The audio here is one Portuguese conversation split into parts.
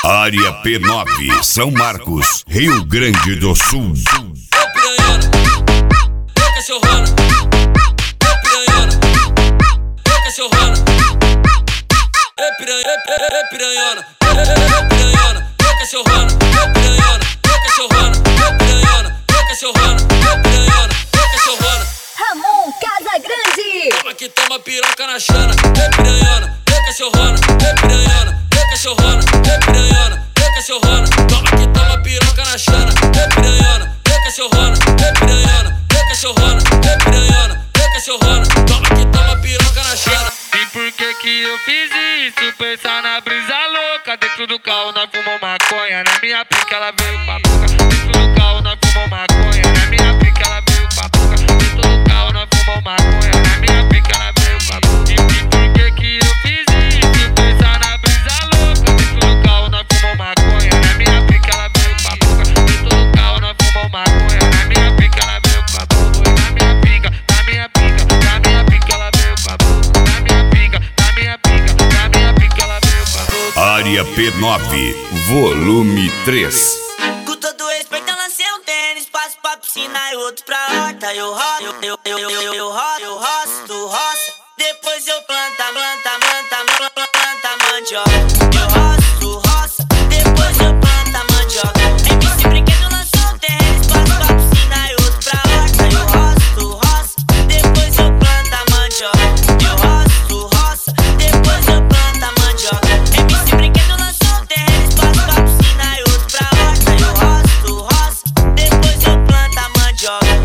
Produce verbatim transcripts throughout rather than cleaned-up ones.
Área P nove, São Marcos, Rio Grande do Sul. Ô piranhona, ô cachorrona. Ô piranhona, ô cachorrona. Ô piranha, ô piranhona, ô piranhona, ô cachorrona. Ô piranhona, ô cachorrona. Ô piranhona, ô cachorrona. Ô piranhona, ô cachorrona. Ramon Casagrande. Toma que toma piroca na chana. Ô piranhona, ô cachorrona. Ô piranhona, ô cachorrona. Ô piranhona, ô cachorrona. Toma que toma piroca na chana. Ô piranhona, ô cachorrona. Ô piranhona, ô cachorrona. Ô piranhona, ô cachorrona. Toma que toma piroca na chana. E por que que eu fiz isso? Pensar na brisa louca. Dentro do carro nós fumou maconha. Na minha pica ela veio com a boca. Dentro do carro nós fumou maconha. Na minha pica ela veio com a boca. Dentro do carro nós fumou maconha. Na minha pica ela veio com a boca. E, e por que que eu fiz isso? Pensar na brisa louca. Dentro do carro nós fumou maconha. Na minha pica ela veio com a boca. Dentro do carro nós fumou maconha. Na minha pica ela veio com a boca. E na minha pica, na minha pica, na minha pica ela veio com a boca. Na minha pica, na minha pica, na minha pica ela veio com a boca. Área P nove, volume três. Com todo respeito, eu lancei um tênis, passo pra piscina e outro pra horta. Eu roço, eu, eu, eu, eu, eu, eu roço, eu roço, tu roça. Depois eu planta, planta, planta, planta, planta mandioca. Eu roço, tu roça. Depois eu planta mandioca. M C Brinquedo lançou um tênis, passo pra piscina e outro pra horta. Eu roço, tu roça. Depois eu planta mandioca. Eu roço, tu roça. Depois eu planta mandioca. M C Brinquedo lançou um tênis, passo pra piscina e outro pra horta. Eu roço, tu roça. Depois eu planta mandioca.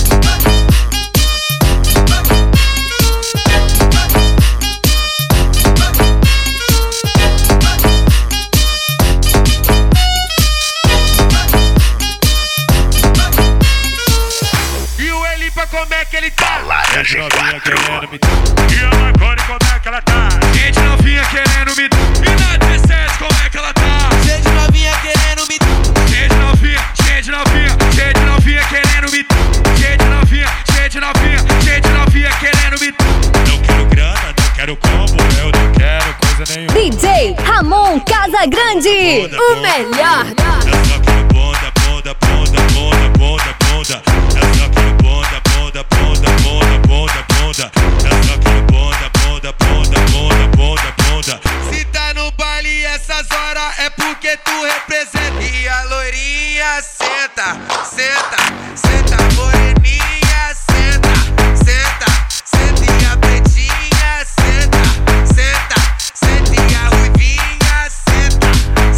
E o Elipa como é que ele tá? Laranja quatro. E a Marconi como é que ela tá? Gente novinha querendo me dar. E na dezessete como é que ela tá? Gente novinha querendo me Gente novinha, gente novinha, gente novinha querendo me dar. Gente novinha, gente novinha, gente novinha querendo me dar. Não quero grana, não quero combo, eu não quero coisa nenhuma. D J Ramon Casagrande, o melhor. Eu só quero bonda, bonda, bonda, bonda, bonda, bonda. Eu só quero bonda, bonda, bonda, bonda, bonda, bonda. Eu só quero bonda, bonda, bonda, bonda, bonda, bonda. Se tá no baile essas horas é porque tu representa. E a loirinha senta, senta, senta, moreninha senta, senta, senta. E a pretinha senta, senta, senta. E a ruivinha senta,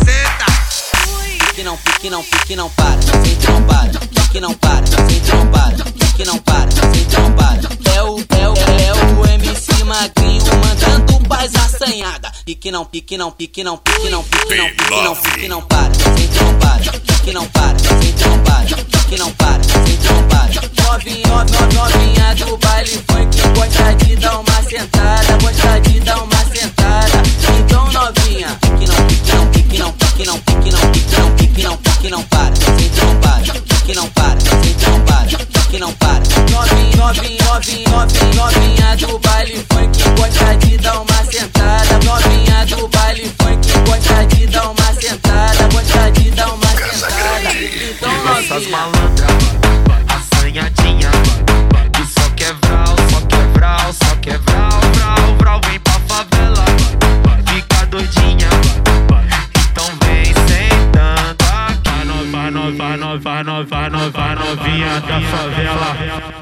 senta. Pique não, pique não, pique não para, sente não para, pique não para, sente não para, pique não para, sente não para. É o, é o, é o M C magrinho mandando paz assanhada. Pique não, pique não, pique não, pique não, pique não, pique não, pique não para, sente não para, pique não para, sente não para, pique não para, sente não para. Novinha, novinha, novinha do baile funk gosta de dar uma sentada, gosta de dar uma sentada. Então novinha, pique não, pique não, pique não, pique não, pique não, pique não, pique não, pique não para, sente não para, pique não para, sente não para, pique não para. Novinha, novinha, novinha, novinha, novinha do baile funk gosta de dar uma sentada. Novinha do baile funk gosta de dar uma sentada, gosta de dar uma sentada. Então Essas novinha, malandras, assanhadinha, que só quer vral, só quer vral, só quer vral, vral, vral. Vem pra favela, fica doidinha, então vem sentando aqui. Vai nova, nova, nova, nova, nova, novinha da favela.